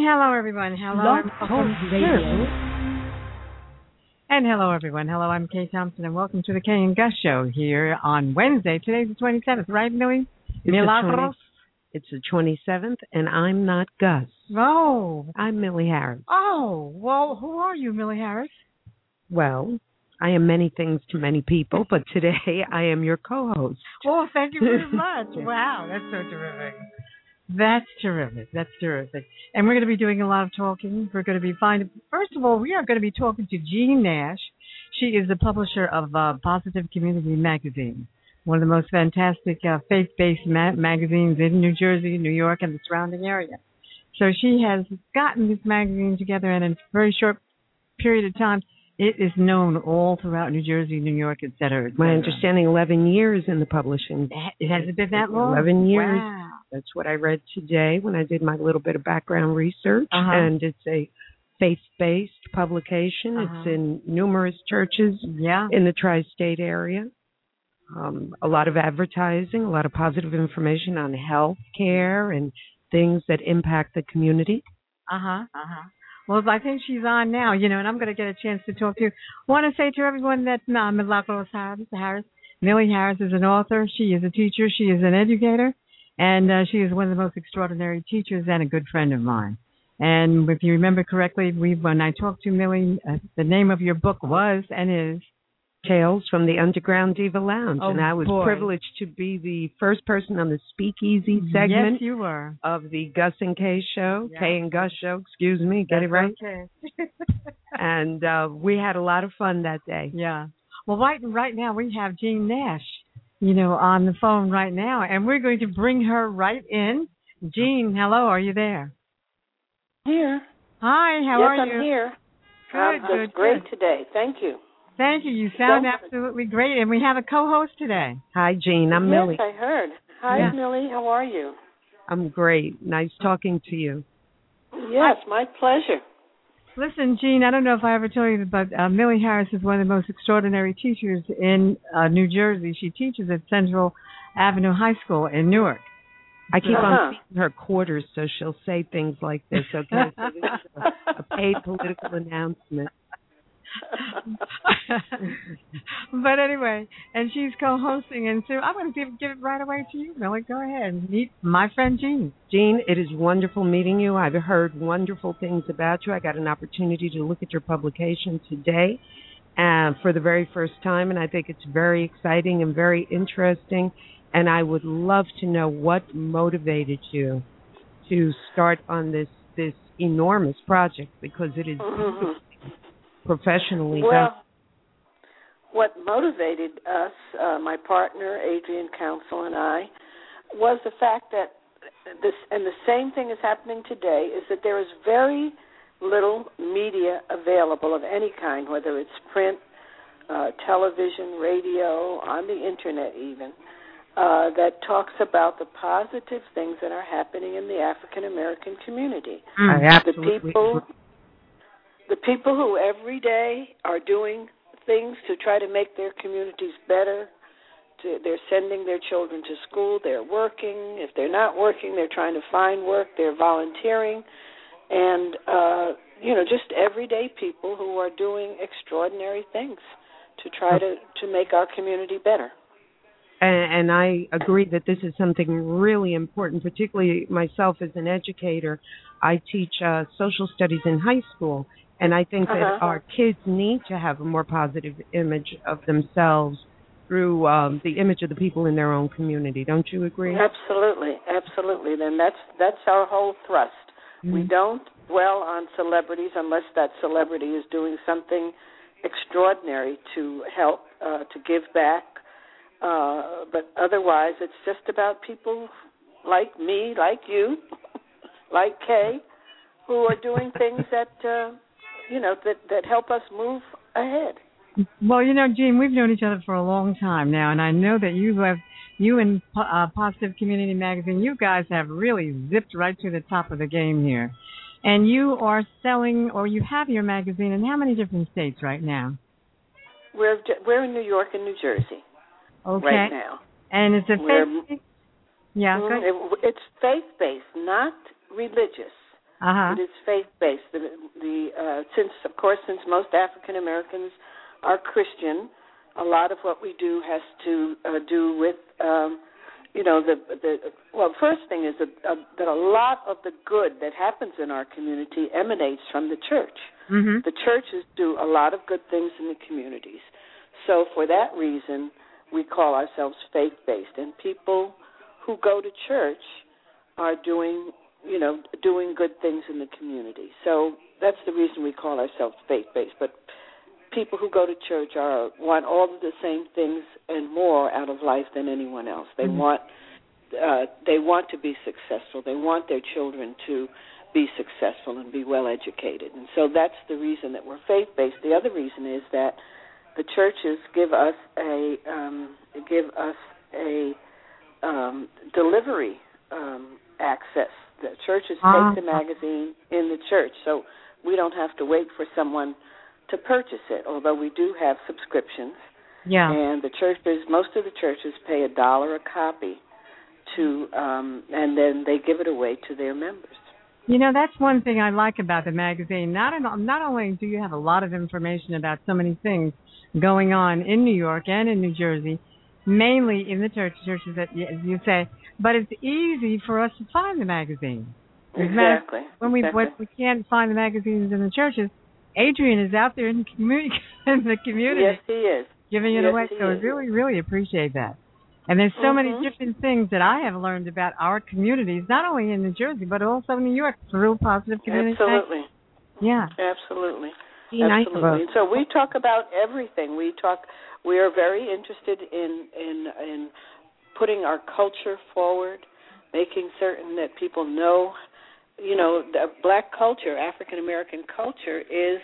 hello, everyone. Hello, Blog and Talk welcome Radio. And hello, everyone. Hello, I'm Kay Thompson, and welcome to the Kay and Gus Show here on Wednesday. Today's the 27th, right, Millie? Milagros? It's the 27th, and I'm not Gus. Oh. I'm Millie Harris. Oh, well, who are you, Millie Harris? Well, I am many things to many people, but today I am your co-host. Well, thank you very much. Wow, that's so terrific. That's terrific. That's terrific. And we're going to be doing a lot of talking. We're going to be finding, first of all, we are going to be talking to Jean Nash. She is the publisher of Positive Community Magazine, one of the most fantastic faith-based magazines in New Jersey, New York, and the surrounding area. So she has gotten this magazine together in a very short period of time. It is known all throughout New Jersey, New York, et cetera, et cetera. My understanding, 11 years in the publishing. It hasn't been that long? 11 years. Wow. That's what I read today when I did my little bit of background research. And it's a faith-based publication. It's in numerous churches in the tri-state area. A lot of advertising, a lot of positive information on health care and things that impact the community. Well, I think she's on now, and I'm going to get a chance to talk to you. I want to say to everyone that Milagros Harris, Millie Harris is an author. She is a teacher. She is an educator. And she is one of the most extraordinary teachers and a good friend of mine. And if you remember correctly, when I talked to Millie, the name of your book was and is Tales from the Underground Diva Lounge. Oh, and I was privileged to be the first person on the Speakeasy segment yes, you were. Of the Gus and Kay show, Kay and Gus show, excuse me, get it right? Okay. And we had a lot of fun that day. Yeah. Well, right now we have Jean Nash, on the phone right now, and we're going to bring her right in. Jean, hello, are you there? Here. Hi, how are you? Yes, I'm here. Good, just great today. Thank you. Thank you. You sound absolutely great, and we have a co-host today. Hi, Jean. I'm Millie. Yes, I heard. Hi, Millie. How are you? I'm great. Nice talking to you. Yes, my pleasure. Listen, Jean, I don't know if I ever told you, but Millie Harris is one of the most extraordinary teachers in New Jersey. She teaches at Central Avenue High School in Newark. I keep on seeing her quarters, so she'll say things like this, okay? So this is a paid political announcement. But anyway, and she's co-hosting, and so I'm going to give it right away to you, Millie. Go ahead. Meet my friend Jean. Jean, it is wonderful meeting you. I've heard wonderful things about you. I got an opportunity to look at your publication today for the very first time, and I think it's very exciting and very interesting, and I would love to know what motivated you to start on this enormous project, because it is professionally done. What motivated us, my partner, Adrian Council, and I, was the fact that the same thing is happening today, is that there is very little media available of any kind, whether it's print, television, radio, on the internet even, that talks about the positive things that are happening in the African American community. The people who every day are doing things to try to make their communities better. They're sending their children to school. They're working. If they're not working, they're trying to find work. They're volunteering. And, just everyday people who are doing extraordinary things to try to make our community better. And I agree that this is something really important, particularly myself as an educator. I teach social studies in high school. And I think that our kids need to have a more positive image of themselves through the image of the people in their own community. Don't you agree? Absolutely, absolutely. Then that's our whole thrust. Mm-hmm. We don't dwell on celebrities unless that celebrity is doing something extraordinary to help, to give back. But otherwise, it's just about people like me, like you, like Kay, who are doing things that that help us move ahead. Well, Jean, we've known each other for a long time now, and I know that you and Positive Community Magazine, you guys have really zipped right to the top of the game here. And you are selling, or you have your magazine in how many different states right now? We're in New York and New Jersey right now. And it's a faith-based? Yeah. It's faith-based, not religious. Uh-huh. It is faith-based. Since most African Americans are Christian, a lot of what we do has to do with, first thing is that a lot of the good that happens in our community emanates from the church. Mm-hmm. The churches do a lot of good things in the communities. So for that reason, we call ourselves faith-based. And people who go to church are doing good things in the community. So that's the reason we call ourselves faith-based. But people who go to church want all of the same things and more out of life than anyone else. They want to be successful. They want their children to be successful and be well educated. And so that's the reason that we're faith-based. The other reason is that the churches give us a delivery access. The churches take the magazine in the church, so we don't have to wait for someone to purchase it, although we do have subscriptions. Yeah. And most of the churches pay $1 a copy and then they give it away to their members. That's one thing I like about the magazine. Not only do you have a lot of information about so many things going on in New York and in New Jersey, mainly in the churches that you say, but it's easy for us to find the magazine. Exactly. When we can't find the magazines in the churches, Adrian is out there in the community. Yes, he is. Giving it away. So I really, really appreciate that. And there's so many different things that I have learned about our communities, not only in New Jersey, but also in New York. It's a real positive community. Absolutely. Yeah. Absolutely. Absolutely. So we talk about everything. We are very interested in putting our culture forward, making certain that people know, the black culture, African American culture is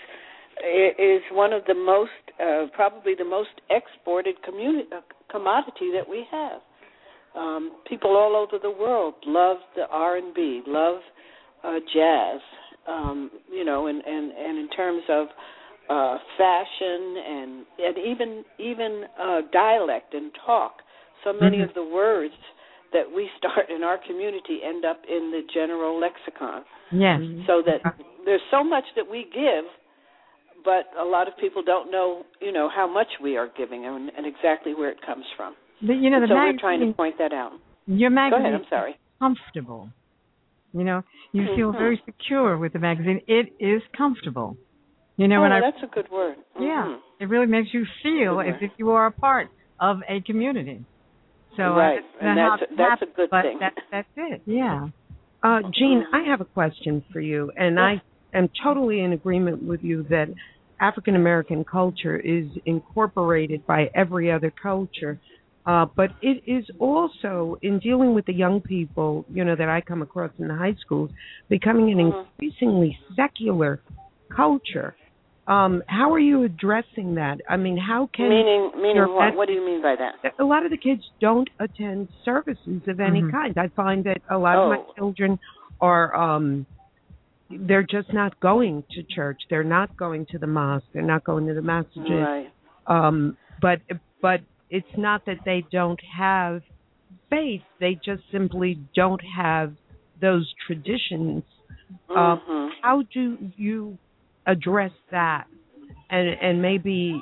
one of the most, probably the most exported commodity that we have. People all over the world love the R&B, love jazz, and in terms of fashion and even dialect and talk. So many of the words that we start in our community end up in the general lexicon. Yes. So that there's so much that we give, but a lot of people don't know, how much we are giving and exactly where it comes from. So we're trying to point that out. Your magazine Go ahead, I'm sorry. is comfortable. You feel very secure with the magazine. It is comfortable. That's a good word. Yeah, it really makes you feel as if you are a part of a community. So right, and that's a good thing. That's it. Yeah. Jean, I have a question for you, and I am totally in agreement with you that African American culture is incorporated by every other culture, but it is also, in dealing with the young people, that I come across in the high schools, becoming an increasingly secular culture. How are you addressing that? I mean, how can... Meaning what? What do you mean by that? A lot of the kids don't attend services of any kind. I find that a lot of my children are... they're just not going to church. They're not going to the mosque. They're not going to the masjid. Right. But it's not that they don't have faith. They just simply don't have those traditions. How do you address that and maybe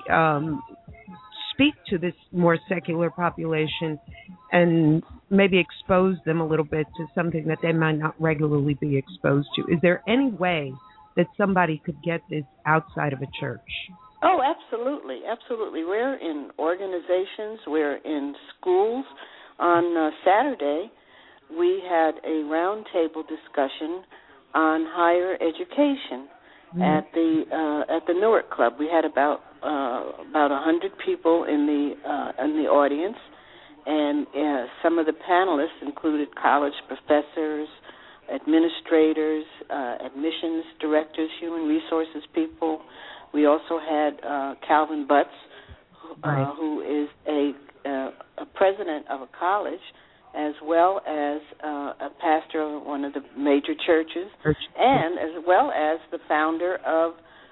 speak to this more secular population and maybe expose them a little bit to something that they might not regularly be exposed to? Is there any way that somebody could get this outside of a church? Oh, absolutely, absolutely. We're in organizations, we're in schools. On Saturday, we had a roundtable discussion on higher education at the Newark Club. We had about 100 people in the audience, and some of the panelists included college professors, administrators, admissions directors, human resources people. We also had Calvin Butts, who is a president of a college, as well as a pastor of one of the major churches, and as well as the founder of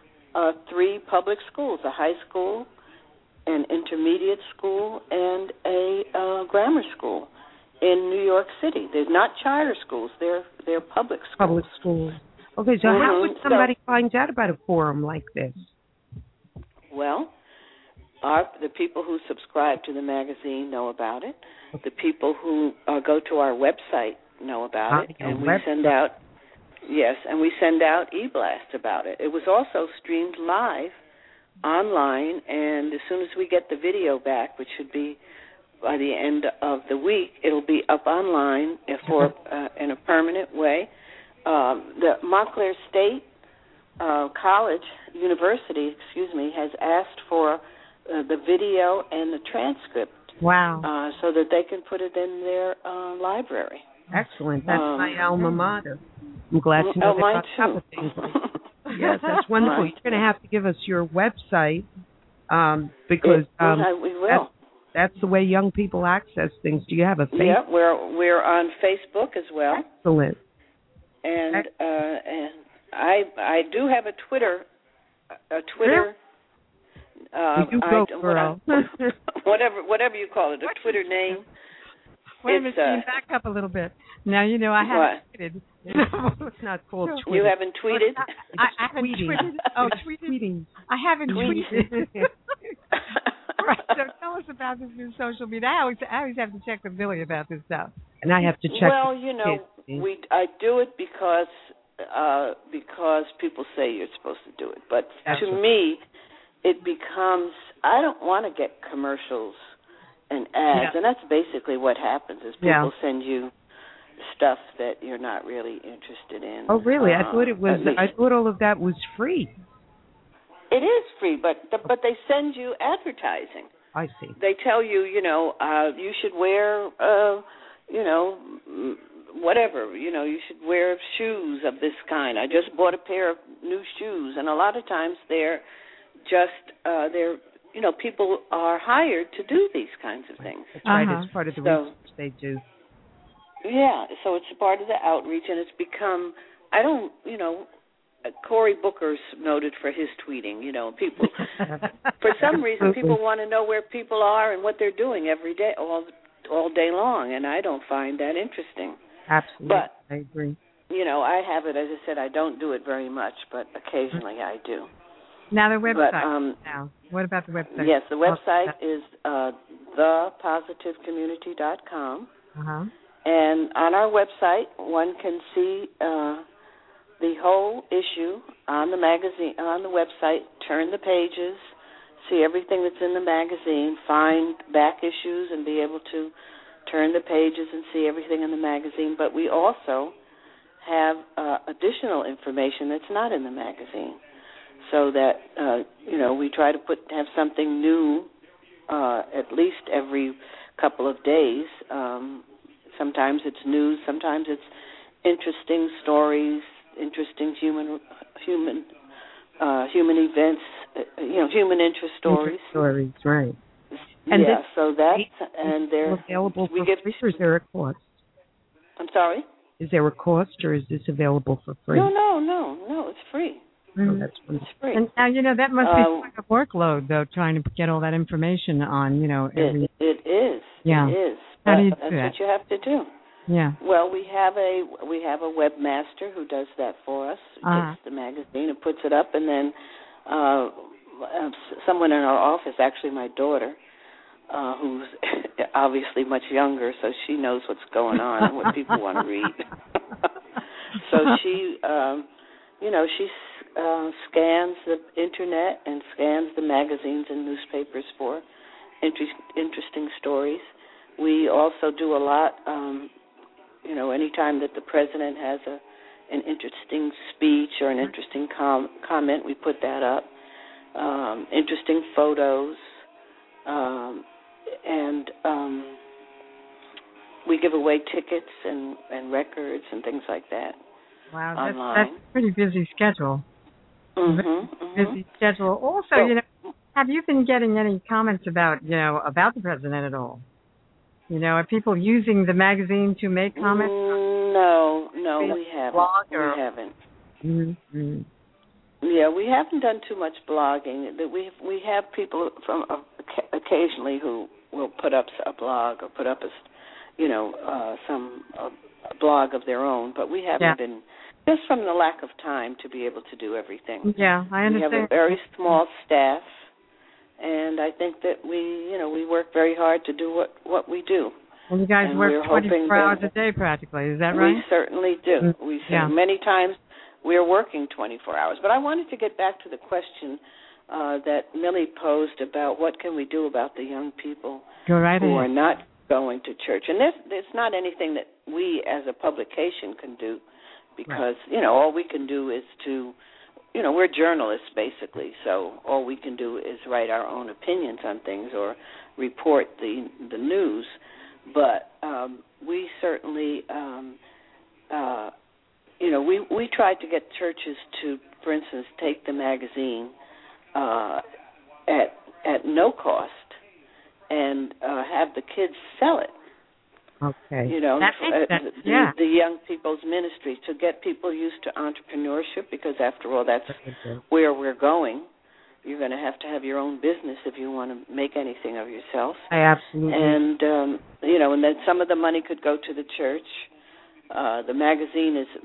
3 public schools, a high school, an intermediate school, and a grammar school in New York City. They're not charter schools; they're public schools. Public schools. Okay, so how would somebody find out about a forum like this? Well, the people who subscribe to the magazine know about it. The people who go to our website know about it, and we send out e-blasts about it. It was also streamed live online, and as soon as we get the video back, which should be by the end of the week, it'll be up online in a permanent way. The Montclair State University, has asked for the video and the transcript. Wow. So that they can put it in their library. Excellent. That's my alma mater. I'm glad to know mine about a couple of things. Yes, that's wonderful. You're going to have to give us your website because we will. That's the way young people access things. Do you have a Facebook? Yeah, we're on Facebook as well. Excellent. And I do have a Twitter. You go, girl. Whatever you call it, a Twitter name. Wait a minute, back up a little bit. Now, I haven't tweeted. It's not called Twitter. You haven't tweeted? I haven't tweeted. Oh, tweeting. I haven't tweeted. Right, so tell us about this new social media. I always have to check with Billy about this stuff. And I have to check. Well, I do it because people say you're supposed to do it. But to me, it becomes, I don't want to get commercials and ads, and that's basically what happens is people send you stuff that you're not really interested in. Oh, really? I thought it was. I thought all of that was free. It is free, but they send you advertising. I see. They tell you, you should wear, whatever. You should wear shoes of this kind. I just bought a pair of new shoes, and a lot of times they're people are hired to do these kinds of things. That's right. It's part of the research they do. Yeah, so it's part of the outreach, and it's become, Cory Booker's noted for his tweeting, people, for some reason, people want to know where people are and what they're doing every day, all day long, and I don't find that interesting. Absolutely, but, I agree. I have it, as I said, I don't do it very much, but occasionally I do. Now the website. Now, what about the website? Yes, the website is thepositivecommunity.com. Uh-huh. And on our website, one can see the whole issue on the magazine, on the website, turn the pages, see everything that's in the magazine, find back issues and be able to turn the pages and see everything in the magazine. But we also have additional information that's not in the magazine, so that we try to have something new at least every couple of days. Sometimes it's news, sometimes it's interesting stories, interesting human events, human interest stories. Stories, right? And so they're available for free, or is there a cost? I'm sorry? Is there a cost, or is this available for free? No, it's free. Oh, that's wonderful. It's free. And now, that must be like a workload, though, trying to get all that information on, every... It is. Yeah. It is. How do you do that's that? what you have to do. Yeah. Well, we have a webmaster who does that for us. Takes the magazine and puts it up, and then someone in our office, actually my daughter, who's obviously much younger, so she knows what's going on and what people want to read. So she, she scans the internet and scans the magazines and newspapers for interesting stories. We also do a lot, anytime that the president has an interesting speech or an interesting comment, we put that up. Interesting photos, and we give away tickets and records and things like that. Wow, online. That's a pretty busy schedule. Busy schedule. Also, have you been getting any comments about the president at all? Are people using the magazine to make comments? No, we haven't. We haven't. Mm-hmm. Yeah, we haven't done too much blogging. We have people from occasionally who will put up a blog or put up a blog of their own, but we haven't been Just from the lack of time to be able to do everything. Yeah, I understand. We have a very small staff, and I think that we work very hard to do what we do. And you guys work 24 hours a day practically, is that right? We certainly do. Many times we're working 24 hours. But I wanted to get back to the question that Millie posed about what can we do about the young people who are not going to church. And there's not anything that we as a publication can do because, all we can do is to, we're journalists basically, so all we can do is write our own opinions on things or report the news. But we certainly, we tried to get churches to, for instance, take the magazine at no cost and have the kids sell it. Okay. The young people's ministry to get people used to entrepreneurship because, after all, that's where we're going. You're going to have your own business if you want to make anything of yourself. Absolutely. And, and then some of the money could go to the church. The magazine is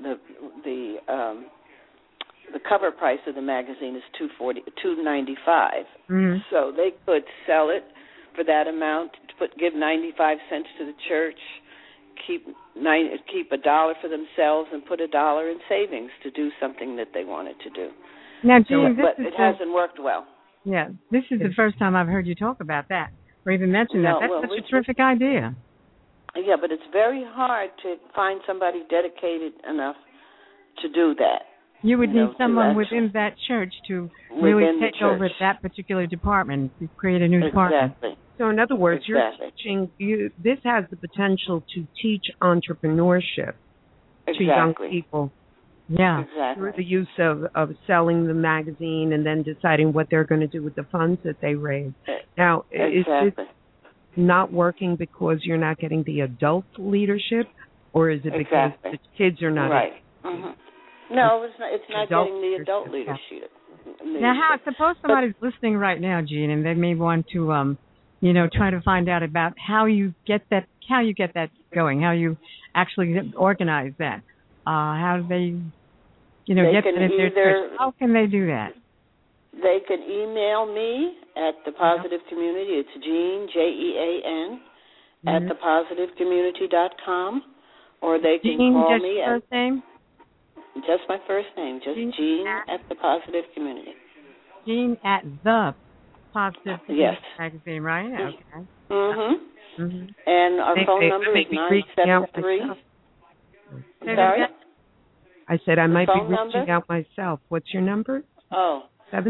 the cover price of the magazine is $2.95. Mm-hmm. So they could sell it for that amount, give 95 cents to the church, keep $1 for themselves, and put $1 in savings to do something that they wanted to do. Now, Jean, but it hasn't worked well. Yeah, this is the first time I've heard you talk about that or even mention that. That's such a terrific idea. Yeah, but it's very hard to find somebody dedicated enough to do that. You would need someone within that church to really take over that particular department, to create a new department. Exactly. So in other words, you're teaching, this has the potential to teach entrepreneurship to young people. Yeah. Exactly. Through the use of selling the magazine and then deciding what they're going to do with the funds that they raise. Now, is this not working because you're not getting the adult leadership, or is it because the kids are not? Right. Mm-hmm. No, it's not getting the adult leadership. Now, suppose somebody's listening right now, Jean, and they may want to, try to find out about how you get that going, how you actually organize that. How do they, get that in their church? How can they do that? They can email me at The Positive Community. It's Jean, Jean, at thepositivecommunity.com, or they can call me at first name? Just my first name, just Jean at The Positive Community. Jean at The Positive Community magazine, right? Okay. Mm-hmm. And our phone number is 973. Sorry? I said I might be reaching out myself. What's your number? Oh,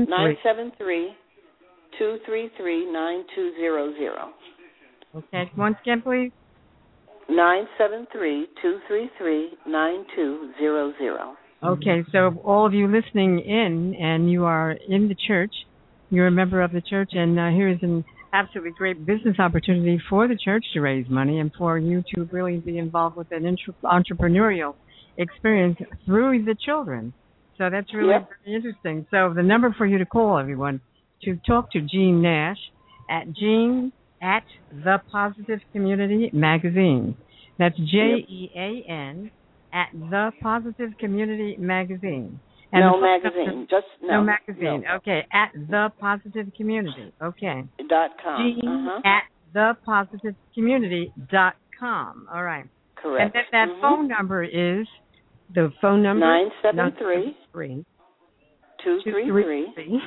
973-233-9200. Okay, once again, please. 973-233-9200. Okay, so all of you listening in, and you are in the church, you're a member of the church, and here's an absolutely great business opportunity for the church to raise money and for you to really be involved with an entrepreneurial experience through the children. So that's really very interesting. So the number for you to call, everyone, to talk to Jean Nash Jean at The Positive Community Magazine. That's JEAN at The Positive Community Magazine. And no magazine, no magazine. No. Okay, at The Positive Community. Okay. .com. Jean at thepositivecommunity.com. All right. Correct. And that phone number is the phone number 973 233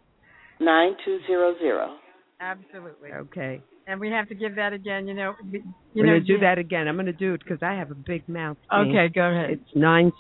9200. Absolutely. Okay. And we have to give that again, We're going to do that again. I'm going to do it because I have a big mouth. Okay, go ahead. It's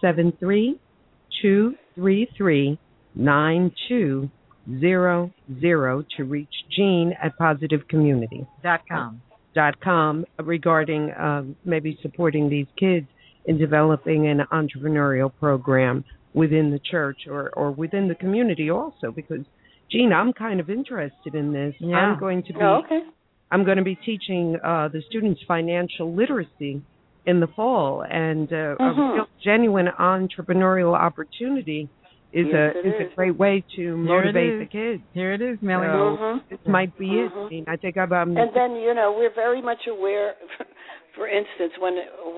973-233-9200 to reach Jean at positivecommunity.com regarding maybe supporting these kids in developing an entrepreneurial program within the church or within the community also, because Jean, I'm kind of interested in this. Yeah. I'm going to be teaching the students financial literacy in the fall, and a real genuine entrepreneurial opportunity is a great way to motivate the kids. Here it is, Melly. So this might be it. I mean, I think about. And then we're very much aware. For instance, when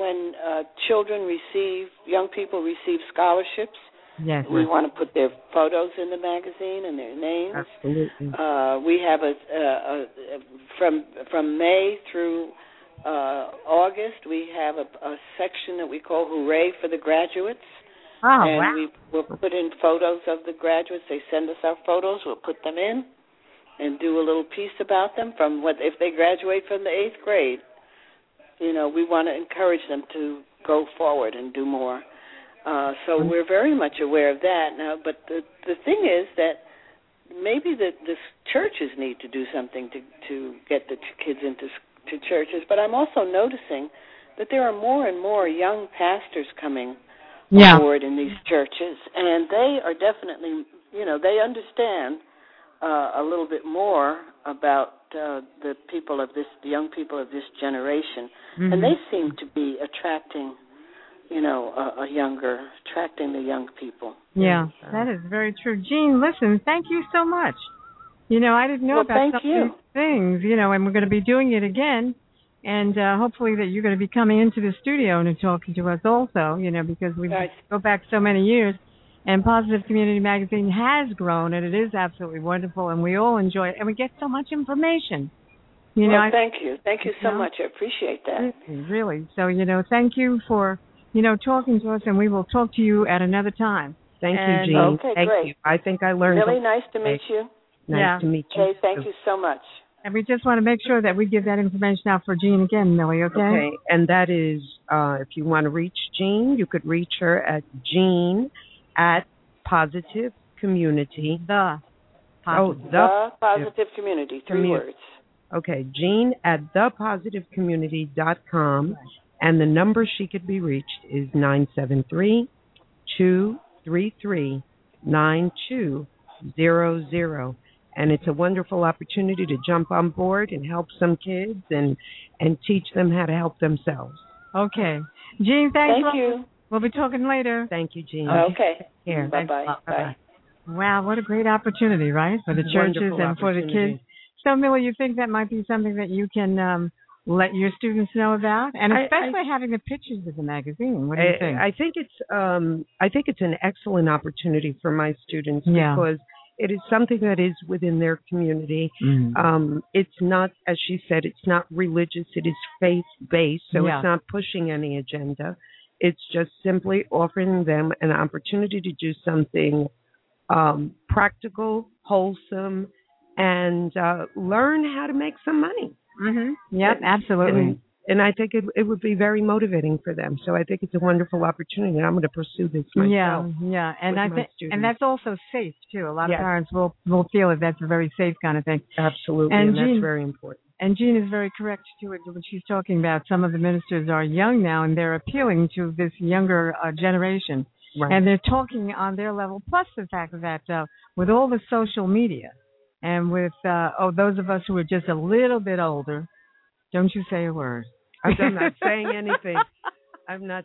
young people receive scholarships, yes, we want to put their photos in the magazine and their names. Absolutely. We have from May through August, we have a section that we call Hooray for the Graduates. Oh, and wow. we'll put in photos of the graduates. They send us our photos. We'll put them in and do a little piece about them if they graduate from the 8th grade. We want to encourage them to go forward and do more. So we're very much aware of that now. But the thing is that maybe the churches need to do something to get the kids into churches. But I'm also noticing that there are more and more young pastors coming forward in these churches, and they are definitely, they understand a little bit more about the young people of this generation, and they seem to be attracting the young people. Yeah, that is very true. Jean, listen, thank you so much. I didn't know about some of these things, and we're going to be doing it again, and hopefully that you're going to be coming into the studio and talking to us also, because we go back so many years. And Positive Community Magazine has grown, and it is absolutely wonderful, and we all enjoy it, and we get so much information. Thank you. Thank you so much. I appreciate that. Really. So, thank you for, talking to us, and we will talk to you at another time. Thank you, Jean. Okay, thank great. you. I think I learned. Really nice to meet you. Nice to meet you. Okay, thank you so much. And we just want to make sure that we give that information out for Jean again, Millie, okay? Okay, and that is, if you want to reach Jean, you could reach her at Jean at Positive Community. The Positive Community, 3 words. Okay, Jean at thepositivecommunity.com, and the number she could be reached is 973-233-9200. And it's a wonderful opportunity to jump on board and help some kids and teach them how to help themselves. Okay. Jean, thank you. We'll be talking later. Thank you, Jean. Okay. Here. Bye-bye. Bye. Wow, what a great opportunity, right? For the churches and for the kids. So, Millie, you think that might be something that you can let your students know about? And especially having the pictures of the magazine. What do you think? I think it's an excellent opportunity for my students because it is something that is within their community. It's not, as she said, it's not religious. It is faith-based, so it's not pushing any agenda. It's just simply offering them an opportunity to do something practical, wholesome, and learn how to make some money. Yep, absolutely. And I think it would be very motivating for them. So I think it's a wonderful opportunity, and I'm going to pursue this myself. Yeah, and I think, and that's also safe too. A lot of parents will feel that that's a very safe kind of thing. Absolutely, and that's very important. And Jean is very correct too when she's talking about some of the ministers are young now, and they're appealing to this younger generation, and they're talking on their level. Plus the fact that with all the social media, and with those of us who are just a little bit older. Don't you say a word. I'm not saying anything. I'm not.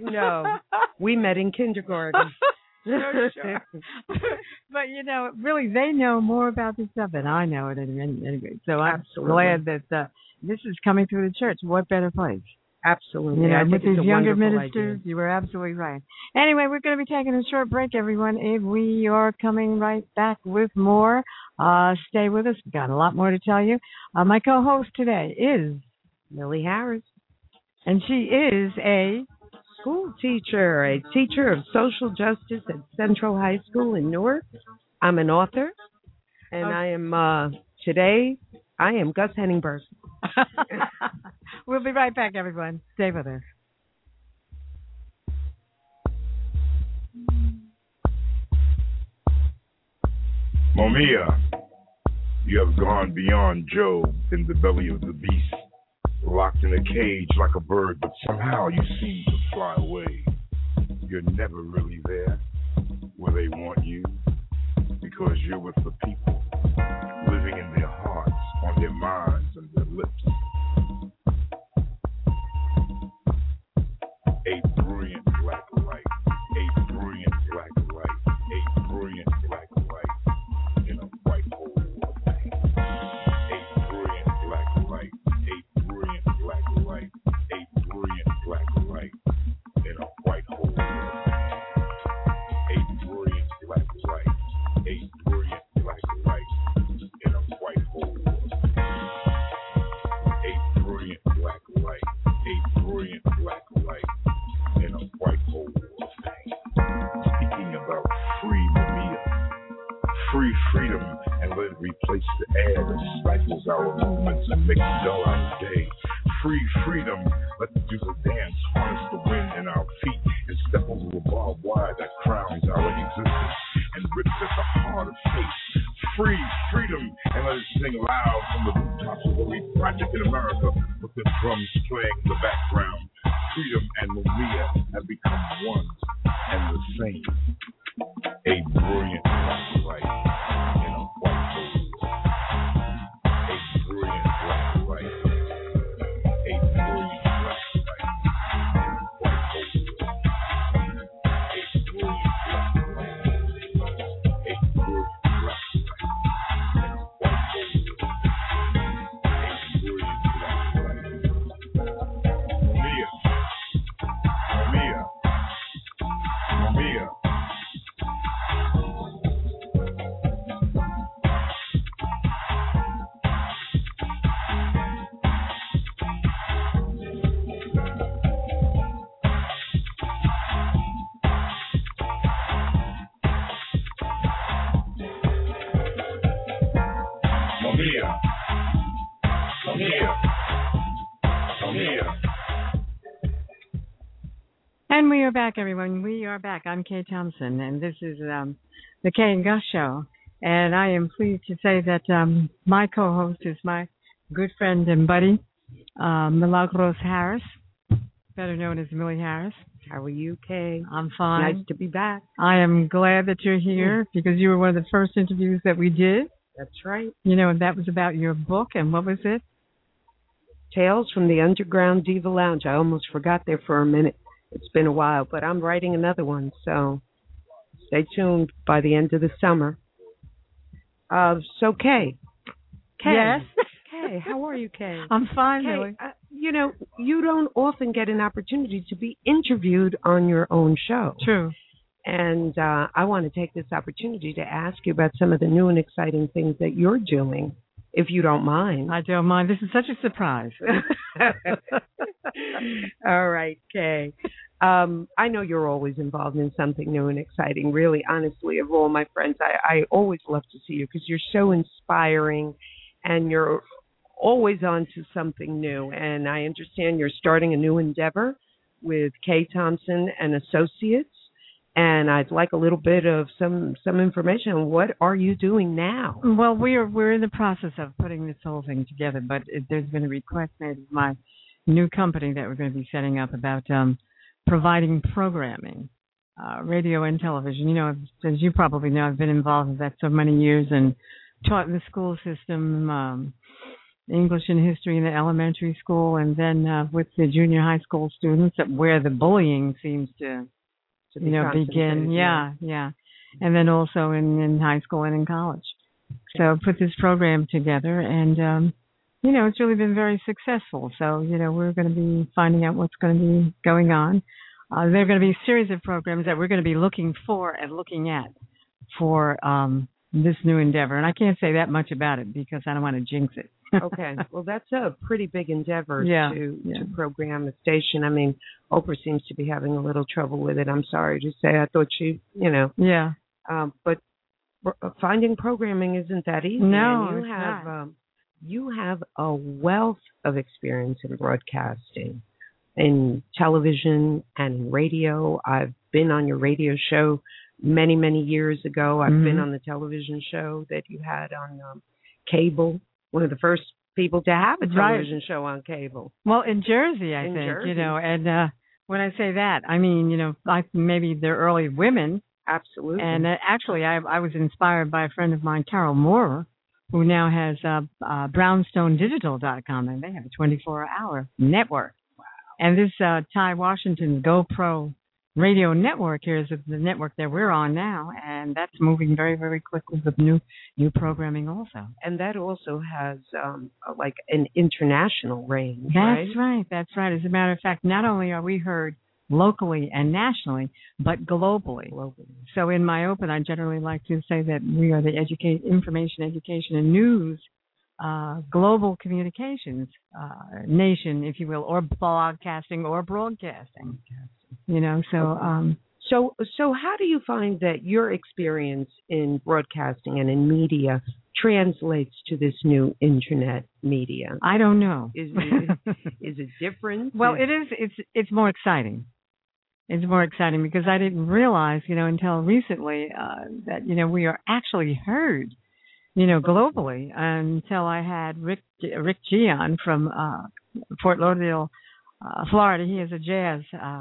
We met in kindergarten. Sure. But really, they know more about this stuff than I know it anyway. So I'm glad that this is coming through the church. What better place? Absolutely. I think with these younger ministers, you were absolutely right. Anyway, we're going to be taking a short break, everyone. We are coming right back with more. Stay with us. We've got a lot more to tell you. My co-host today is Millie Harris. And she is a school teacher, a teacher of social justice at Central High School in Newark. I'm an author. And I am, today, I am Gus Henningberg. We'll be right back, everyone. Stay with us. Momia, you have gone beyond Job in the belly of the beast, locked in a cage like a bird, but somehow you seem to fly away. You're never really there where they want you, because you're with the people, living in their hearts, on their minds, and their lips. A brilliant black light, a brilliant black light, a Free freedom and let it replace the air that stifles our movements and makes dull our day. Free freedom, let the diesel dance, harness the wind in our feet and step over the barbed wire that crowns our existence and rips at the heart of fate. Free freedom and let it sing loud from the rooftops of every project in America with the drums playing in the background. Freedom and Mumia have become one and the same. A brilliant black light in a white hole. A brilliant black light. A brilliant black light in a white hole. A brilliant black light. A brilliant black light in a white hole. A brilliant black light. Mumia. Mumia. Mumia. And we are back, everyone. We are back. I'm Kay Thompson, and this is the Kay and Gus Show. And I am pleased to say that my co-host is my good friend and buddy, Milagros Harris, better known as Millie Harris. How are you, Kay? I'm fine. Nice to be back. I am glad that you're here because you were one of the first interviews that we did. That's right. You know, and that was about your book, and what was it? Tales from the Underground Diva Lounge. I almost forgot there for a minute. It's been a while, but I'm writing another one, so stay tuned by the end of the summer. So, Kay. Yes? Kay, how are you, Kay? I'm fine, Kay, Millie. you know, you don't often get an opportunity to be interviewed on your own show. True. And I want to take this opportunity to ask you about some of the new and exciting things that you're doing, if you don't mind. I don't mind. This is such a surprise. All right, Kay. I know you're always involved in something new and exciting. Really, honestly, of all my friends, I always love to see you because you're so inspiring and you're always on to something new. And I understand you're starting a new endeavor with Kay Thompson and Associates. And I'd like a little bit of some information on what are you doing now? Well, we're in the process of putting this whole thing together, but there's been a request made of my new company that we're going to be setting up about providing programming, radio and television. You know, as you probably know, I've been involved with that so many years and taught in the school system, English and history in the elementary school, and then with the junior high school students where the bullying seems to begin. Yeah. And then also in high school and in college. So put this program together, and, it's really been very successful. So, we're going to be finding out what's going to be going on. There are going to be a series of programs that we're going to be looking for and looking at for this new endeavor. And I can't say that much about it because I don't want to jinx it. Okay. Well, that's a pretty big endeavor to program a station. I mean, Oprah seems to be having a little trouble with it. I'm sorry to say. I thought she, Yeah. But finding programming isn't that easy. No, and it's not. You have a wealth of experience in broadcasting, in television and radio. I've been on your radio show many, many years ago. I've been on the television show that you had on cable. One of the first people to have a television show on cable. Well, in Jersey, I think, Jersey. and when I say that, I mean, like maybe they're early women. Absolutely. And actually, I was inspired by a friend of mine, Carol Moore, who now has BrownstoneDigital.com, and they have a 24-hour network. Wow. And this Ty Washington GoPro radio network here is the network that we're on now, and that's moving very, very quickly with new programming also. And that also has like an international range, That's right. As a matter of fact, not only are we heard locally and nationally, but globally. So in my open, I generally like to say that we are the information, education, and news global communications nation, if you will, or broadcasting. So how do you find that your experience in broadcasting and in media translates to this new internet media? I don't know. Is it different? Well, it is. It's more exciting. It's more exciting because I didn't realize, until recently that we are actually heard, globally. Until I had Rick G on from Fort Lauderdale, Florida. He is a jazz.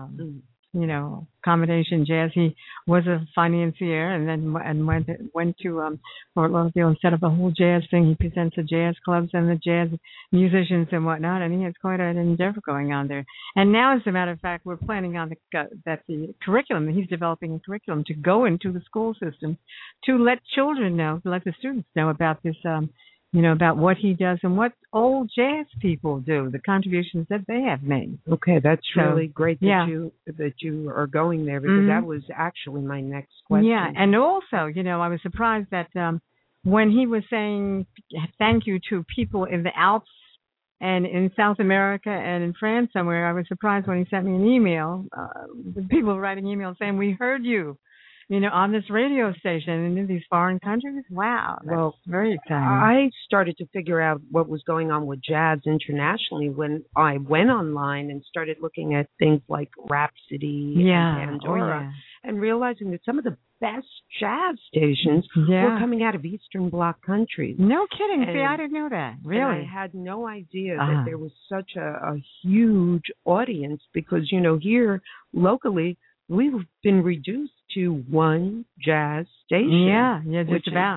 Combination jazz. He was a financier and then went to Fort Lauderdale and set up a whole jazz thing. He presents the jazz clubs and the jazz musicians and whatnot, and he has quite an endeavor going on there. And now, as a matter of fact, we're planning on the curriculum. He's developing a curriculum to go into the school system to let children know, to let the students know about this. About what he does and what old jazz people do, the contributions that they have made. Okay, that's really great that you are going there, because that was actually my next question. Yeah, and also, I was surprised that when he was saying thank you to people in the Alps and in South America and in France somewhere, I was surprised when he sent me an email, with people writing emails saying, we heard you. On this radio station in these foreign countries. Wow, that's very exciting. I started to figure out what was going on with jazz internationally when I went online and started looking at things like Rhapsody and Pandora, and realizing that some of the best jazz stations were coming out of Eastern Bloc countries. No kidding. See, I didn't know that. Really? And I had no idea that there was such a huge audience, because, here locally, we've been reduced to one jazz station. Yeah, just about.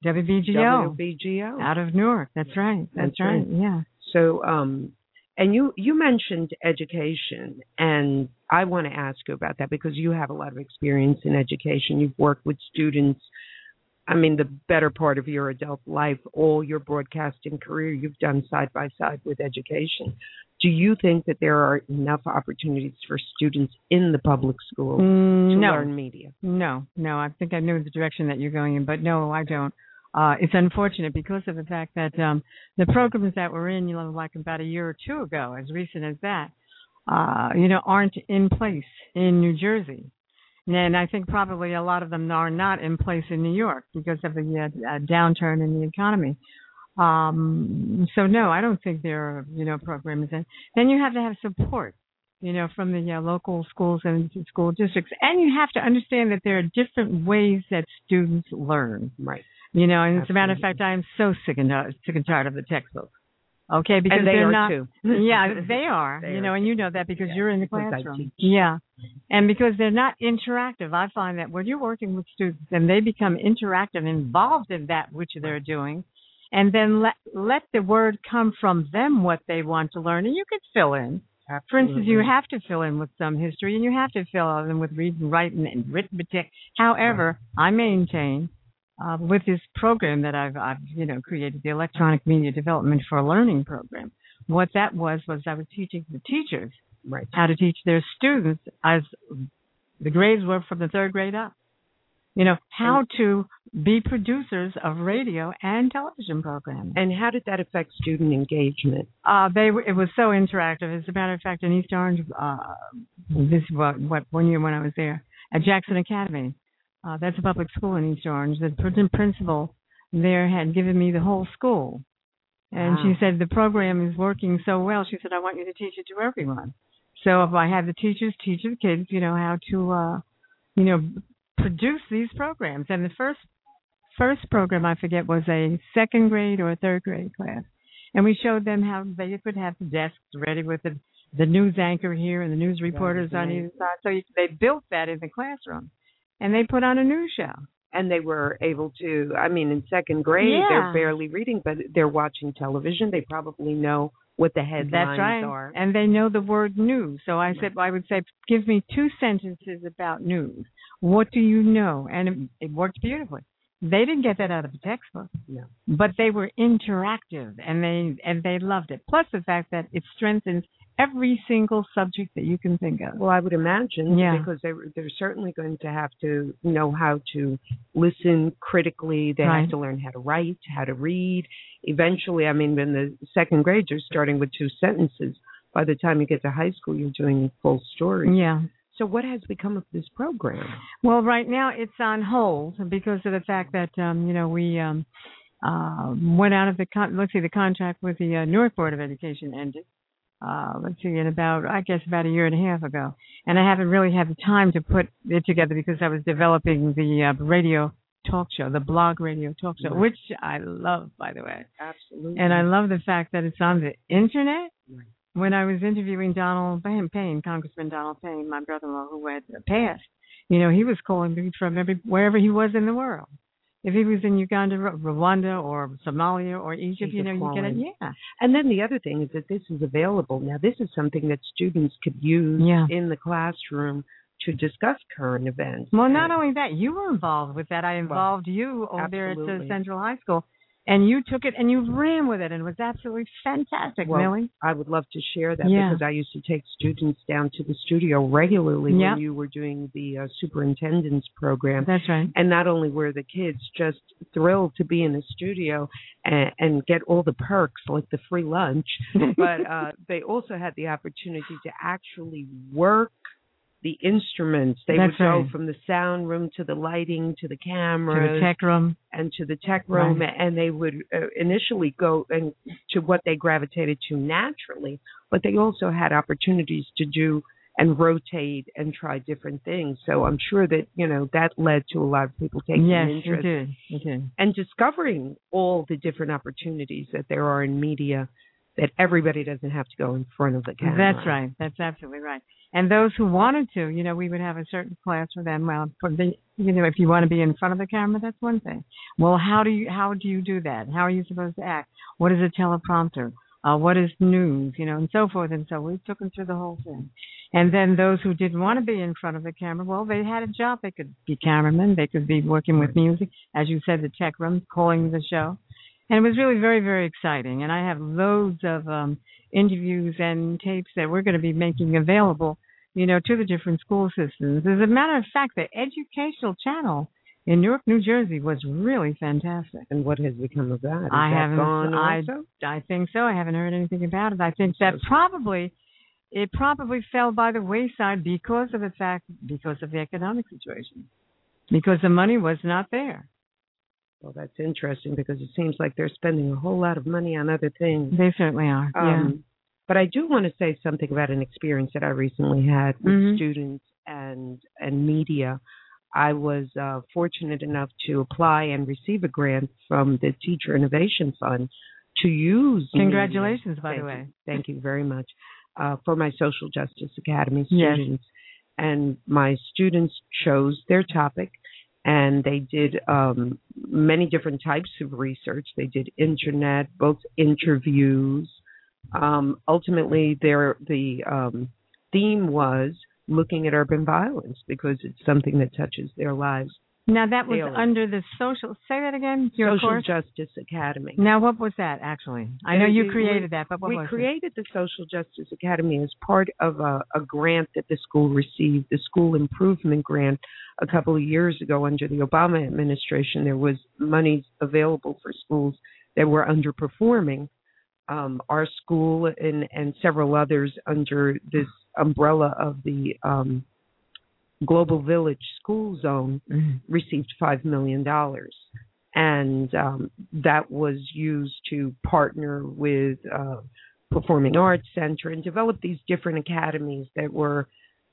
WBGO. Out of Newark. That's right. That's right. Yeah. So, and you mentioned education, and I want to ask you about that because you have a lot of experience in education. You've worked with students. I mean, the better part of your adult life, all your broadcasting career, you've done side by side with education. Do you think that there are enough opportunities for students in the public schools to learn media? No. I think I know the direction that you're going in, but no, I don't. It's unfortunate because of the fact that the programs that we're in, like about a year or two ago, as recent as that, aren't in place in New Jersey. And I think probably a lot of them are not in place in New York because of the downturn in the economy. So no, I don't think there are, programs. And then you have to have support, from the local schools and school districts. And you have to understand that there are different ways that students learn. Right. And as a matter of fact, I'm so sick and tired of the textbooks. Okay, because and they they're are not. Too. Yeah, they are. And you know that because you're in the classroom. Yeah, and because they're not interactive. I find that when you're working with students and they become interactive, and involved in that which they're doing, and then let the word come from them what they want to learn, and you could fill in. Absolutely. For instance, you have to fill in with some history, and you have to fill in with reading, writing, and arithmetic. However, I maintain. With this program that I've created, the Electronic Media Development for Learning program, what that was I was teaching the teachers how to teach their students, as the grades were from the third grade up, how to be producers of radio and television programs. And how did that affect student engagement? It was so interactive. As a matter of fact, in East Orange, this is one year when I was there at Jackson Academy. That's a public school in East Orange. The principal there had given me the whole school. And she said, the program is working so well. She said, I want you to teach it to everyone. So if I had the teachers teach the kids, how to, produce these programs. And the first program, I forget, was a second grade or a third grade class. And we showed them how they could have the desks ready with the news anchor here and the news reporters on either side. So they built that in the classroom. And they put on a news show. And they were able to, in second grade, they're barely reading, but they're watching television. They probably know what the headlines are. And they know the word news. So I would say, give me 2 sentences about news. What do you know? And it worked beautifully. They didn't get that out of a textbook. No. But they were interactive, and they loved it. Plus the fact that it strengthens every single subject that you can think of. Well, I would imagine, because they're certainly going to have to know how to listen critically. They have to learn how to write, how to read. Eventually, in the second grade, you're starting with 2 sentences. By the time you get to high school, you're doing full stories. Yeah. So what has become of this program? Well, right now it's on hold because of the fact that we went out of the the contract with the Newark Board of Education ended. In about a year and a half ago, and I haven't really had the time to put it together because I was developing the radio talk show, the blog radio talk show, which I love, by the way. Absolutely. And I love the fact that it's on the internet. Right. When I was interviewing Donald Payne, Congressman Donald Payne, my brother-in-law who had passed, he was calling me from wherever he was in the world. If he was in Uganda, Rwanda, or Somalia, or Egypt, you get it. Yeah. And then the other thing is that this is available. Now, this is something that students could use in the classroom to discuss current events. Well, not only that, you were involved with that. I involved you over there at Central High School. And you took it and you ran with it, and it was absolutely fantastic, Millie. I would love to share that because I used to take students down to the studio regularly when you were doing the superintendent's program. That's right. And not only were the kids just thrilled to be in the studio and get all the perks like the free lunch, but they also had the opportunity to actually work the instruments. They would go from the sound room to the lighting to the cameras. To the tech room. And to the tech room. Right. And they would initially go to what they gravitated to naturally, but they also had opportunities to do and rotate and try different things. So I'm sure that, that led to a lot of people taking an interest. Yes, it did. And discovering all the different opportunities that there are in media, that everybody doesn't have to go in front of the camera. That's right. That's absolutely right. And those who wanted to, we would have a certain class for them. Well, if you want to be in front of the camera, that's one thing. Well, how do you do that? How are you supposed to act? What is a teleprompter? What is news? And so forth. And so we took them through the whole thing. And then those who didn't want to be in front of the camera, well, they had a job. They could be cameramen. They could be working with music, as you said, the tech room, calling the show. And it was really very, very exciting. And I have loads of interviews and tapes that we're going to be making available, to the different school systems. As a matter of fact, the educational channel in Newark, New Jersey was really fantastic. And what has become of that? I think so. I haven't heard anything about it. I think that probably fell by the wayside because of the economic situation, because the money was not there. Well, that's interesting because it seems like they're spending a whole lot of money on other things. They certainly are, But I do want to say something about an experience that I recently had with students and media. I was fortunate enough to apply and receive a grant from the Teacher Innovation Fund to use Congratulations, by the way. Thank you very much. For my Social Justice Academy students. Yes. And my students chose their topic. And they did many different types of research. They did internet, both interviews. Ultimately, the theme was looking at urban violence because it's something that touches their lives. Now, that was under the social... Say that again, your Social course? Justice Academy. Now, what was that, actually? I know you created that, but what was it? We created the Social Justice Academy as part of a grant that the school received, the School Improvement Grant, a couple of years ago under the Obama administration. There was money available for schools that were underperforming. Our school and several others under this umbrella of the Global Village School Zone received $5 million. And that was used to partner with Performing Arts Center and develop these different academies that were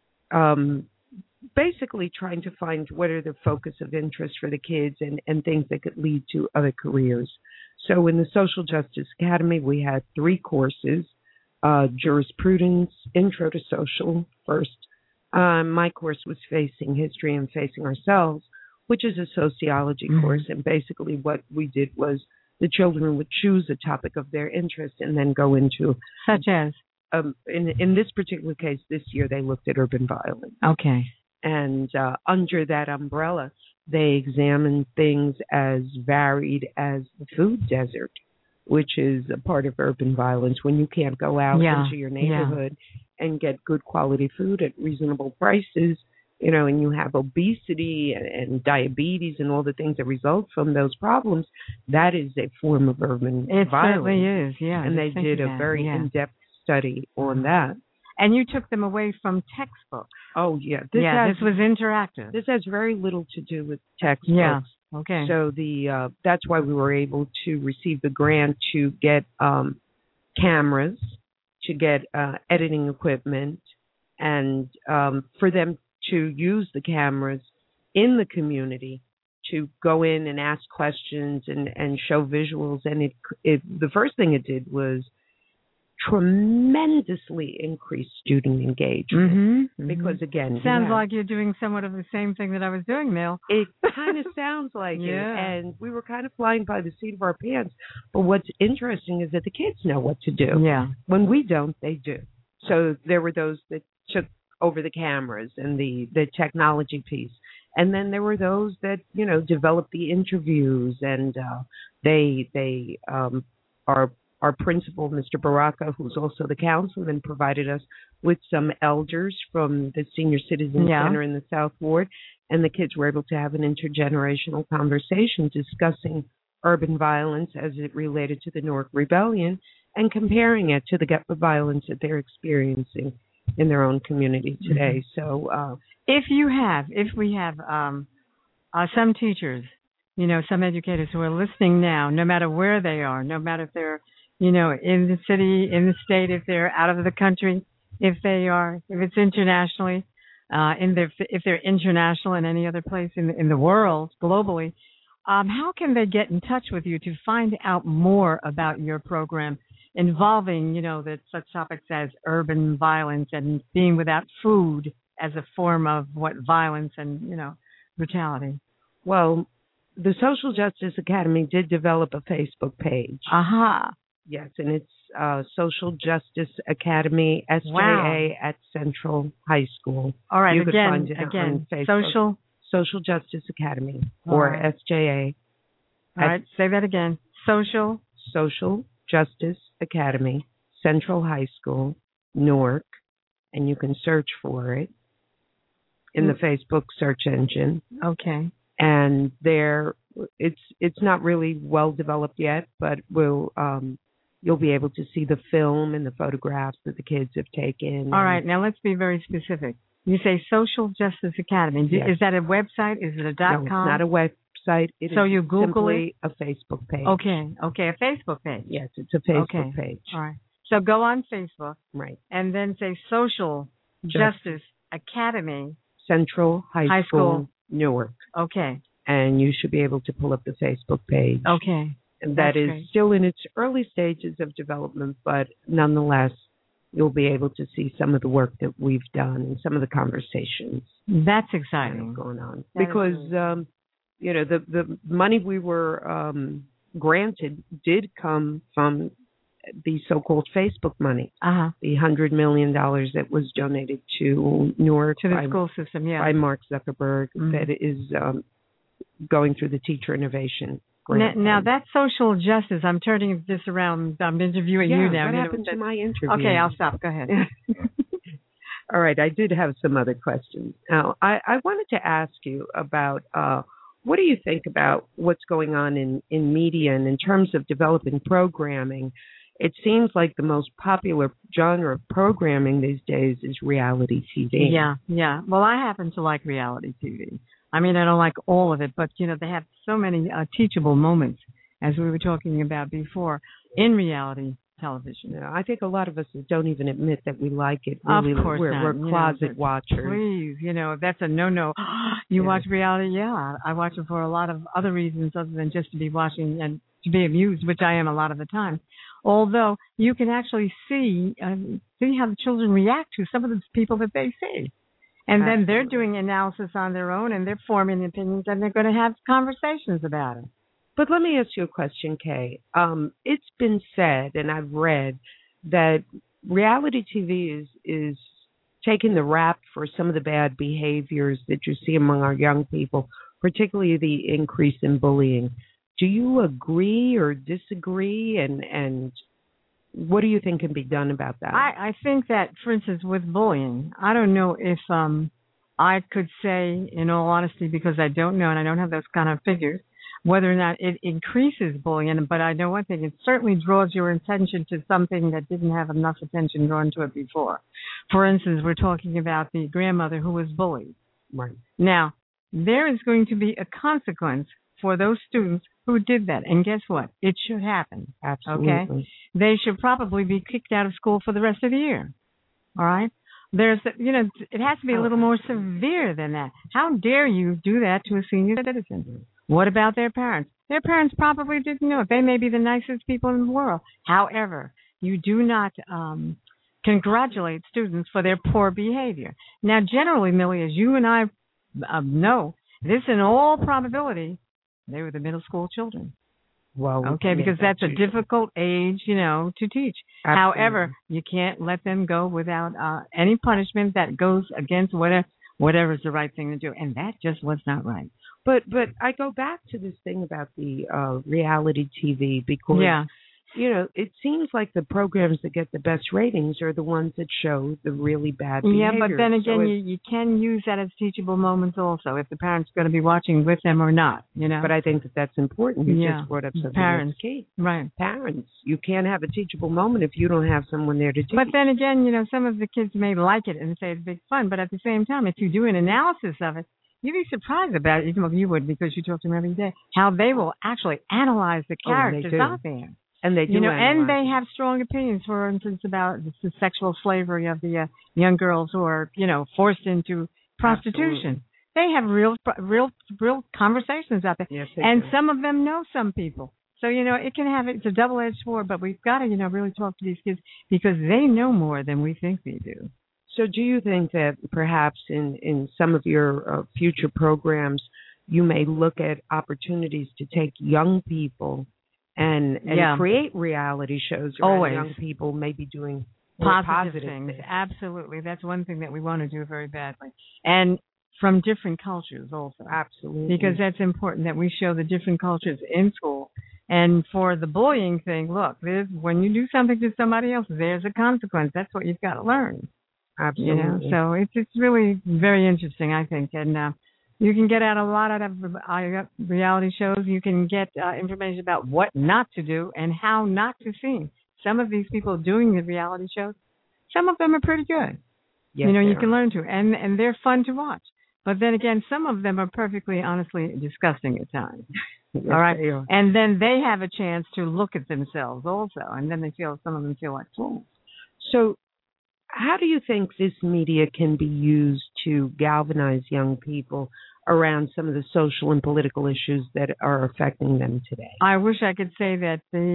basically trying to find what are the focus of interest for the kids and things that could lead to other careers. So in the Social Justice Academy, we had 3 courses, jurisprudence, intro to social first. My course was Facing History and Facing Ourselves, which is a sociology course. And basically what we did was the children would choose a topic of their interest and then go into... Such as? In this particular case, this year, they looked at urban violence. Okay. And under that umbrella, they examined things as varied as the food desert, which is a part of urban violence when you can't go out into your neighborhood and get good quality food at reasonable prices, and you have obesity and diabetes and all the things that result from those problems. That is a form of urban violence. It certainly is, yeah. And they did a very in-depth study on that. And you took them away from textbooks. Oh, yeah. This was interactive. This has very little to do with textbooks. Yeah. Okay. So that's why we were able to receive the grant to get cameras, to get editing equipment, and for them to use the cameras in the community to go in and ask questions and show visuals. And the first thing it did was tremendously increase student engagement. Because, again... Sounds like you're doing somewhat of the same thing that I was doing, Mel. It kind of sounds like it. And we were kind of flying by the seat of our pants. But what's interesting is that the kids know what to do. Yeah. When we don't, they do. So there were those that took over the cameras and the technology piece. And then there were those that, developed the interviews, and our principal, Mr. Baraka, who's also the councilman, provided us with some elders from the Senior Citizen Center in the South Ward, and the kids were able to have an intergenerational conversation discussing urban violence as it related to the Newark Rebellion and comparing it to the violence that they're experiencing in their own community today. So if we have some teachers, some educators who are listening now, no matter where they are, no matter if they're in the city, in the state, if they're out of the country, if it's internationally, if they're international in any other place in the world, globally, how can they get in touch with you to find out more about your program involving, such topics as urban violence and being without food as a form of violence and, brutality? Well, the Social Justice Academy did develop a Facebook page. Aha. Yes, and it's Social Justice Academy, SJA, at Central High School. All right, you could find it on Facebook. Social Justice Academy, or SJA. All right, say that again. Social Justice Academy, Central High School, Newark, and you can search for it in the Facebook search engine. Okay. And it's not really well developed yet, but you'll be able to see the film and the photographs that the kids have taken. All right, now let's be very specific. You say Social Justice Academy. Yes. Is that a website? Is it a .com? No, it's not a website. It so is you Google simply a Facebook page. Okay, a Facebook page. Yes, it's a Facebook page. All right. So go on Facebook. Right. And then say Social Justice Academy. Central High School, Newark. Okay. And you should be able to pull up the Facebook page. Okay. And that is great. Still in its early stages of development, but nonetheless, you'll be able to see some of the work that we've done and some of the conversations. That's exciting. Going on. That because, the money we were granted did come from the so-called Facebook money. The $100 million that was donated to Newark. To the school system, by Mark Zuckerberg, that is going through the Teacher Innovation Grant. Now that's social justice. I'm turning this around. I'm interviewing you now. What happened to my interview? Okay, I'll stop. Go ahead. All right, I did have some other questions. Now, I wanted to ask you about what do you think about what's going on in media and in terms of developing programming? It seems like the most popular genre of programming these days is reality TV. Yeah. Well, I happen to like reality TV. I mean, I don't like all of it, but, they have so many teachable moments, as we were talking about before, in reality television. Yeah, I think a lot of us don't even admit that we like it. Really, of course we're closet watchers. Please, that's a no-no. You watch reality? Yeah, I watch it for a lot of other reasons other than just to be watching and to be amused, which I am a lot of the time. Although you can actually see how the children react to some of the people that they see. And then they're doing analysis on their own, and they're forming opinions, and they're going to have conversations about it. But let me ask you a question, Kay. It's been said, and I've read, that reality TV is taking the rap for some of the bad behaviors that you see among our young people, particularly the increase in bullying. Do you agree or disagree? And what do you think can be done about that? I think that, for instance, with bullying, I don't know if I could say, in all honesty, because I don't know and I don't have those kind of figures, whether or not it increases bullying. But I know one thing, it certainly draws your attention to something that didn't have enough attention drawn to it before. For instance, we're talking about the grandmother who was bullied. Right. Now, there is going to be a consequence for those students who did that. And guess what? It should happen. Absolutely. Okay? They should probably be kicked out of school for the rest of the year. All right? It has to be a little more severe than that. How dare you do that to a senior citizen? What about their parents? Their parents probably didn't know it. They may be the nicest people in the world. However, you do not congratulate students for their poor behavior. Now, generally, Millie, as you and I know, this in all probability, they were the middle school children. Well, okay, because that's a difficult age, to teach. Absolutely. However, you can't let them go without any punishment that goes against whatever is the right thing to do, and that just was not right. But I go back to this thing about the reality TV because it seems like the programs that get the best ratings are the ones that show the really bad behavior. Yeah, but then again, you can use that as teachable moments also, if the parent's going to be watching with them or not, But I think that's important. You just brought up something parents. That's key. Right. Parents. You can't have a teachable moment if you don't have someone there to teach. But then again, some of the kids may like it and say it's big fun, but at the same time, if you do an analysis of it, you'd be surprised about it, even if you would, because you talk to them every day, how they will actually analyze the characters out there. And they do, and they have strong opinions, for instance, about the sexual slavery of the young girls who are, forced into prostitution. Absolutely. They have real conversations out there, yes, and do. Some of them know some people. So it's a double-edged sword, but we've got to really talk to these kids because they know more than we think they do. So, do you think that perhaps in some of your future programs, you may look at opportunities to take young people and create reality shows around young people, maybe doing positive things. Absolutely. That's one thing that we want to do very badly. And from different cultures also. Absolutely. Because that's important that we show the different cultures in school. And for the bullying thing, look, when you do something to somebody else, there's a consequence. That's what you've got to learn. Absolutely. So it's really very interesting, I think. And you can get out a lot out of reality shows. You can get information about what not to do and how not to sing. Some of these people doing the reality shows, some of them are pretty good. Yes, you can learn to, and they're fun to watch. But then again, some of them are perfectly, honestly, disgusting at times. Yes, all right, and then they have a chance to look at themselves also, and then some of them feel like fools. So, how do you think this media can be used to galvanize young people around some of the social and political issues that are affecting them today? I wish I could say that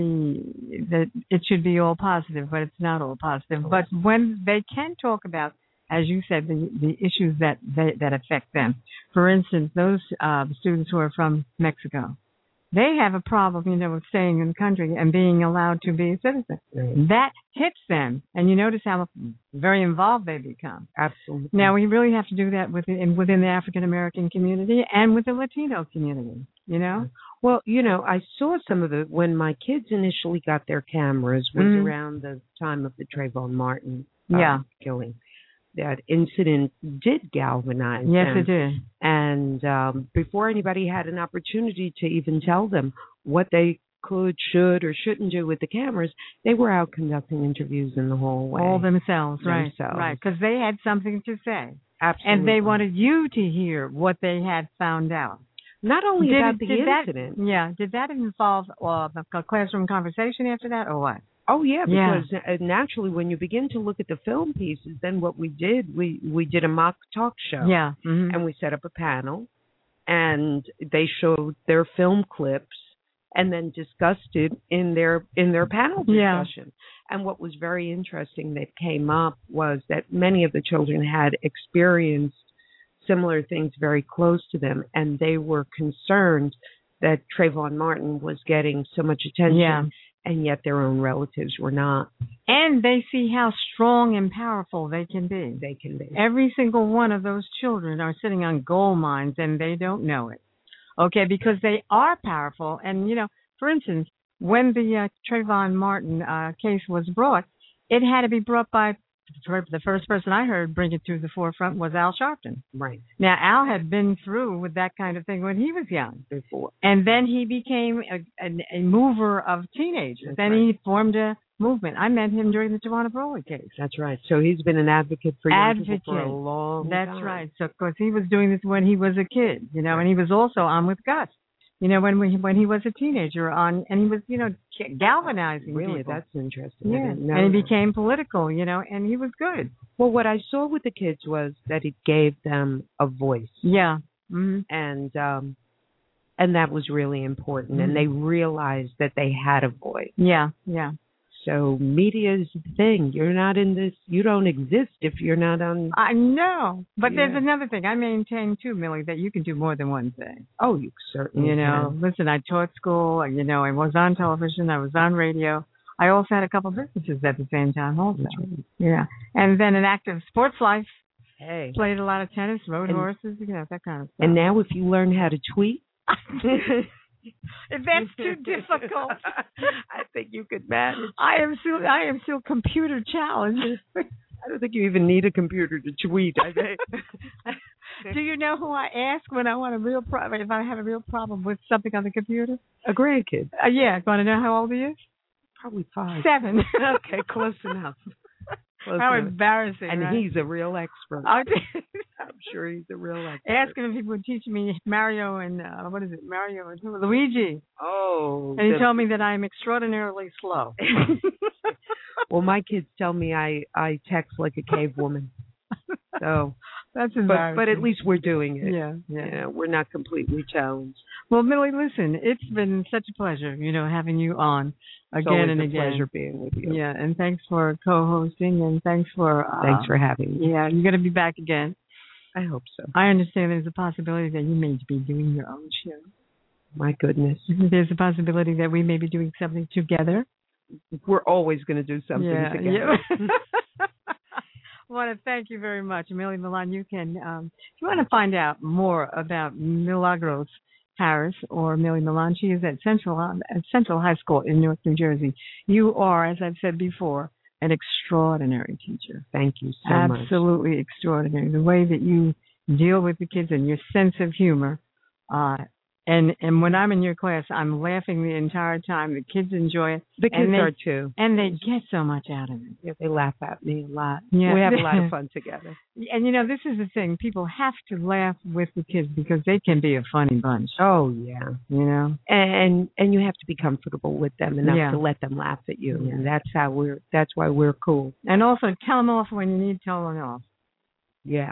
it should be all positive, but it's not all positive. But when they can talk about, as you said, the issues that affect them. For instance, those students who are from Mexico, they have a problem, with staying in the country and being allowed to be a citizen. Right. That hits them, and you notice how very involved they become. Absolutely. Now, we really have to do that within the African-American community and with the Latino community, Well, I saw some of it when my kids initially got their cameras, was around the time of the Trayvon Martin killing. That incident did galvanize Yes, them. it did. And before anybody had an opportunity to even tell them what they could, should, or shouldn't do with the cameras, they were out conducting interviews in the hallway. All themselves, right. Because they had something to say. Absolutely. And they wanted you to hear what they had found out. Not only about the incident. Did that involve a classroom conversation after that, or what? Oh, yeah, because naturally when you begin to look at the film pieces, then what we did, we did a mock talk show. Yeah. Mm-hmm. And we set up a panel, and they showed their film clips and then discussed it in their panel discussion. Yeah. And what was very interesting that came up was that many of the children had experienced similar things very close to them, and they were concerned that Trayvon Martin was getting so much attention. Yeah. And yet their own relatives were not. And they see how strong and powerful they can be. They can be. Every single one of those children are sitting on gold mines, and they don't know it. Okay, because they are powerful. And, for instance, when the Trayvon Martin case was brought, it had to be brought by the first person I heard bring it to the forefront was Al Sharpton. Right. Now, Al had been through with that kind of thing when he was young. Before. And then he became a mover of teenagers. That's Then right. he formed a movement. I met him during the Tawana Broly case. That's right. So he's been an advocate for young people for a long time. That's right. So, of course, he was doing this when he was a kid, you know, Right. and he was also on with Gus. You know, when he was a teenager and he was, you know, galvanizing Really, people. that's interesting. Yeah, and he became political, you know, and he was good. Well, what I saw with the kids was that it gave them a voice. Yeah. Mm-hmm. And that was really important. Mm-hmm. And they realized that they had a voice. Yeah, yeah. So media is the thing. You're not in this. You don't exist if you're not on. I know. But Yeah. there's another thing. I maintain, too, Millie, that you can do more than one thing. Oh, you certainly You know, can. listen, I taught school, you know, I was on television, I was on radio. I also had a couple businesses at the same time also. That's right. Yeah. And then an active sports life. Hey. Played a lot of tennis, rode And- horses, you know, that kind of stuff. And now if you learn how to tweet. If that's too difficult, I think you could manage. I am still computer challenged. I don't think you even need a computer to tweet. I think. Do you know who I ask when I want a real problem? If I have a real problem with something on the computer? A grandkid. Yeah. Want to know how old he is? Probably 5. 7. Okay, close enough. Close How enough. embarrassing! And right? he's a real expert. I'm sure he's a real expert. Ask him if he would teach me Mario and Mario and who? Luigi. Oh. And he told me that I am extraordinarily slow. Well, my kids tell me I text like a cave woman. So that's embarrassing. But at least we're doing it. Yeah. Yeah, we're not completely challenged. Well, Millie, listen, it's been such a pleasure, you know, having you on again and It's again. a pleasure being with you. Yeah, and thanks for co-hosting, and thanks for having me. Yeah, you're going to be back again. I hope so. I understand there's a possibility that you may be doing your own show. My goodness. There's a possibility that we may be doing something together. We're always going to do something together. Yeah. I want to thank you very much, Millie Milan. You can, if you want to find out more about Milagros Harris or Millie Milan, she is at Central High School in Newark, New Jersey. You are, as I've said before, an extraordinary teacher. Thank you so much. Absolutely extraordinary. The way that you deal with the kids and your sense of humor. And when I'm in your class, I'm laughing the entire time. The kids enjoy it. The kids are too. And they get so much out of it. Yeah, they laugh at me a lot. Yeah. We have a lot of fun together. And, you know, this is the thing. People have to laugh with the kids because they can be a funny bunch. Oh, yeah. You know? And you have to be comfortable with them enough to let them laugh at you. Yeah. And that's why we're cool. And also tell them off when you need telling off. Yeah.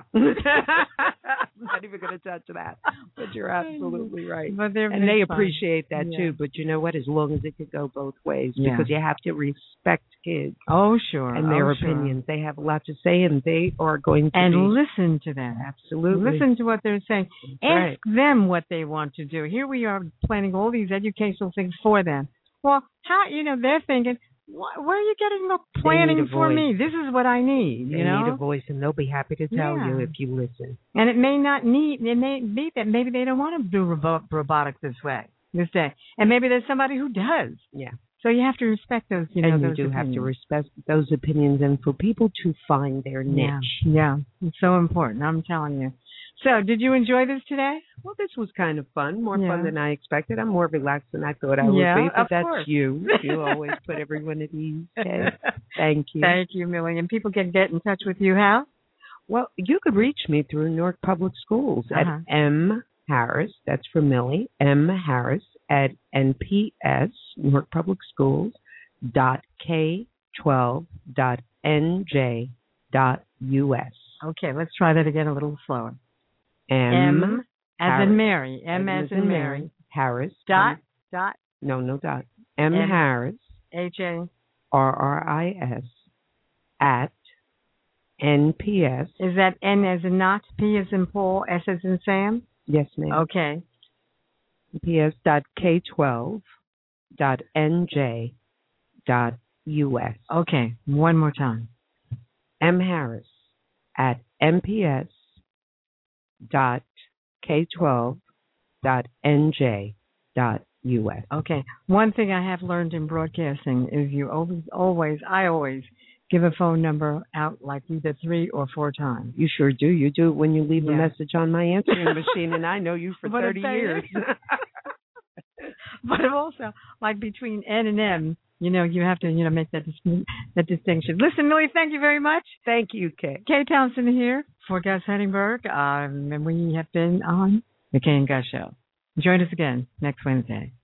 I'm not even going to touch that. But you're absolutely right. But and they appreciate that too. But you know what? As long as it could go both ways, because you have to respect kids. Oh, sure. And their opinions. They have a lot to say, and they are going to listen to them. Absolutely. Listen to what they're saying. Ask them what they want to do. Here we are planning all these educational things for them. Well, how, you know, they're thinking, where are you getting the planning for me? This is what I need. They you know? need a voice, and they'll be happy to tell you if you listen. And it may be that maybe they don't want to do robotics this day. And maybe there's somebody who does. Yeah. So you have to respect those, you know, and those you do opinions. have to respect those opinions, and for people to find their niche. Yeah. It's so important, I'm telling you. So, did you enjoy this today? Well, this was kind of fun, more fun than I expected. I'm more relaxed than I thought I would be, but that's course. you. You always put everyone at ease. Okay? Thank you. Thank you, Millie. And people can get in touch with you how? Well, you could reach me through Newark Public Schools at M. Harris, that's for Millie, M. Harris at NPS, Newark Public Schools, .k12.nj.us. Okay, let's try that again a little slower. M as in Mary. M as in Mary. Harris. Dot. No dot. M Harris. H-A. RRIS at NPS. Is that N as in not, P as in Paul, S as in Sam? Yes, ma'am. Okay. NPS.k12.nj.us. Okay, one more time. M Harris at NPS.k12.nj.us. Okay. One thing I have learned in broadcasting is I always give a phone number out like either 3 or 4 times. You sure do. You do it when you leave a message on my answering machine, and I know you for 30 years. But also, like between N and M, you have to, make that distinction. Listen, Millie, thank you very much. Thank you, Kay. Kay Thompson here for Gus Hedingberg, and we have been on the Kay and Gus Show. Join us again next Wednesday.